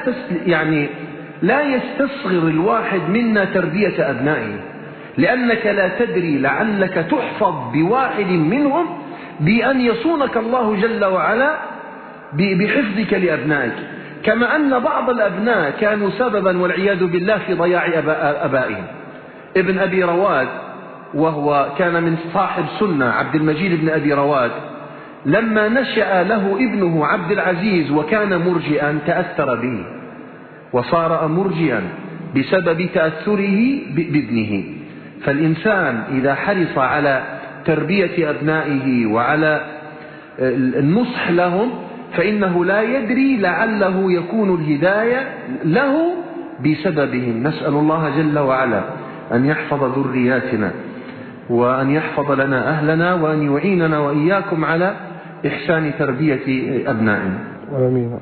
لا يستصغر الواحد منا تربية أبنائه، لأنك لا تدري لعلك تحفظ بواحد منهم بأن يصونك الله جل وعلا بحفظك لأبنائك. كما أن بعض الأبناء كانوا سببا والعياذ بالله في ضياع أبائهم. ابن أبي رواد وهو كان من صاحب سنة عبد المجيد بن أبي رواد، لما نشأ له ابنه عبد العزيز وكان مرجئا تأثر به وصار مرجئا بسبب تأثره بابنه. فالإنسان إذا حرص على تربية أبنائه وعلى النصح لهم فإنه لا يدري لعله يكون الهداية له بسببهم. نسأل الله جل وعلا أن يحفظ ذرياتنا وأن يحفظ لنا أهلنا وأن يعيننا وإياكم على إحسان تربية أبنائنا. آمين.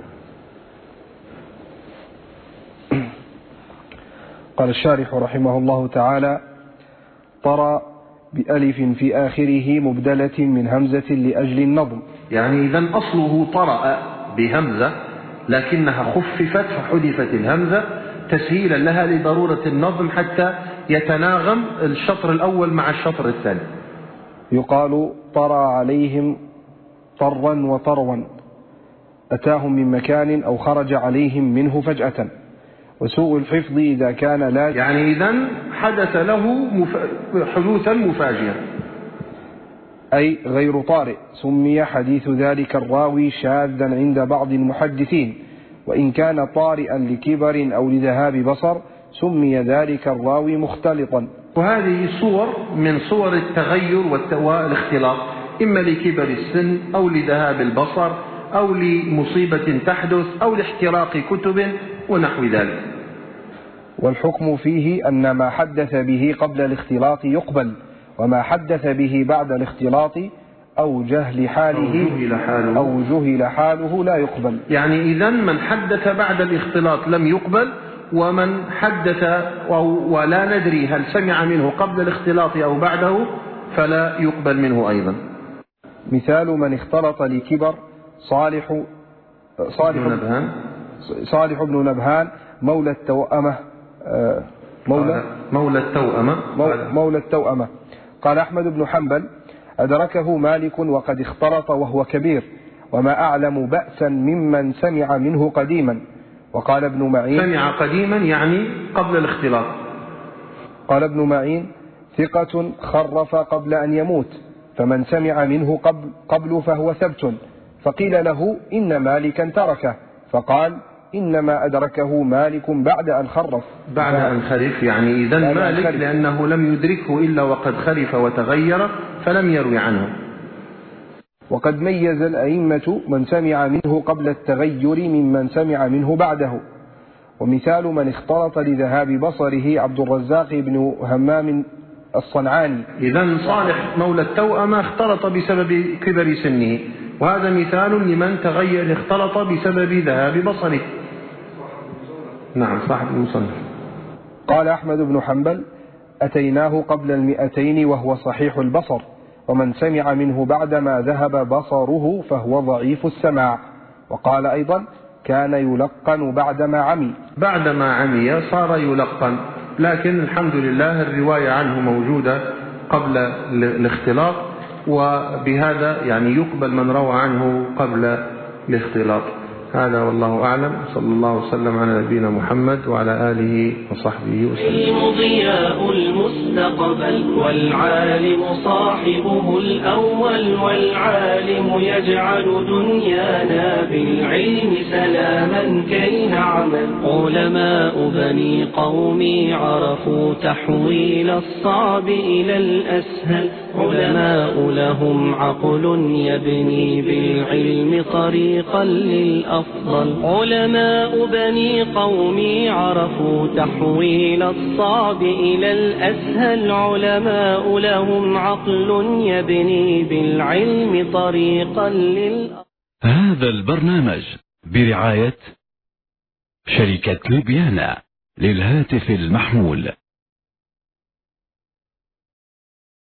قال الشارح رحمه الله تعالى: طرى بألف في آخره مبدلة من همزة لأجل النظم. يعني إذن أصله طرأ بهمزة لكنها خففت فحذفت الهمزة تسهيلا لها لضرورة النظم حتى يتناغم الشطر الأول مع الشطر الثاني. يقال طرى عليهم طرا وطروا، أتاهم من مكان أو خرج عليهم منه فجأة. وسوء الحفظ إذا كان لا، يعني إذن حدث له حدوثا مفاجئا أي غير طارئ. سمي حديث ذلك الراوي شاذا عند بعض المحدثين، وإن كان طارئا لكبر أو لذهاب بصر سمي ذلك الراوي مختلطا. وهذه صور من صور التغير والاختلاط، إما لكبر السن أو لذهاب البصر أو لمصيبة تحدث أو لاحتراق كتب ونحو ذلك. والحكم فيه أن ما حدث به قبل الاختلاط يقبل، وما حدث به بعد الاختلاط أو جهل حاله لا يقبل. يعني إذن من حدث بعد الاختلاط لم يقبل، ومن حدث ولا ندري هل سمع منه قبل الاختلاط أو بعده فلا يقبل منه أيضا. مثال من اختلط لكبر صالح بن نبهان مولى التوأمة مولى التوأمة. قال أحمد بن حنبل: أدركه مالك وقد اختلط وهو كبير، وما أعلم بأسا ممن سمع منه قديما. وقال ابن معين: سمع قديما يعني قبل الاختلاط. قال ابن معين: ثقة خرف قبل أن يموت، فمن سمع منه قبل فهو ثبت. فقيل له: إن مالكا تركه، فقال: إنما أدركه مالك بعد أن خرف. بعد أن خرف، يعني إذن مالك لأنه لم يدركه إلا وقد خرف وتغير فلم يروي عنه. وقد ميز الأئمة من سمع منه قبل التغير ممن سمع منه بعده. ومثال من اختلط لذهاب بصره عبد الرزاق بن همام الصنعاني. إذن صالح مولى التوأمة اختلط بسبب كبر سنه، وهذا مثال لمن تغير اختلط بسبب ذهاب بصره. نعم صاحب المصنف. قال أحمد بن حنبل: أتيناه قبل 200 وهو صحيح البصر، ومن سمع منه بعدما ذهب بصره فهو ضعيف السماع. وقال أيضا: كان يلقن بعدما عمي صار يلقن، لكن الحمد لله الرواية عنه موجودة قبل الاختلاط، وبهذا يعني يقبل من روى عنه قبل الاختلاط. هذا والله أعلم. صلى الله وسلم على نبينا محمد وعلى آله وصحبه وسلم. ضياء المستقبل والعالم صاحبه الأول، والعالم يجعل دنيانا بالعلم سلاما كي نعمل. علماء بني قومي عرفوا تحويل الصعب إلى الأسهل، علماء لهم عقل يبني بالعلم طريقا للأفضل. علماء بني قومي عرفوا تحويل الصعب إلى الأسهل، علماء لهم عقل يبني بالعلم طريقا للأفضل. هذا البرنامج برعاية شركة ليبيانا للهاتف المحمول.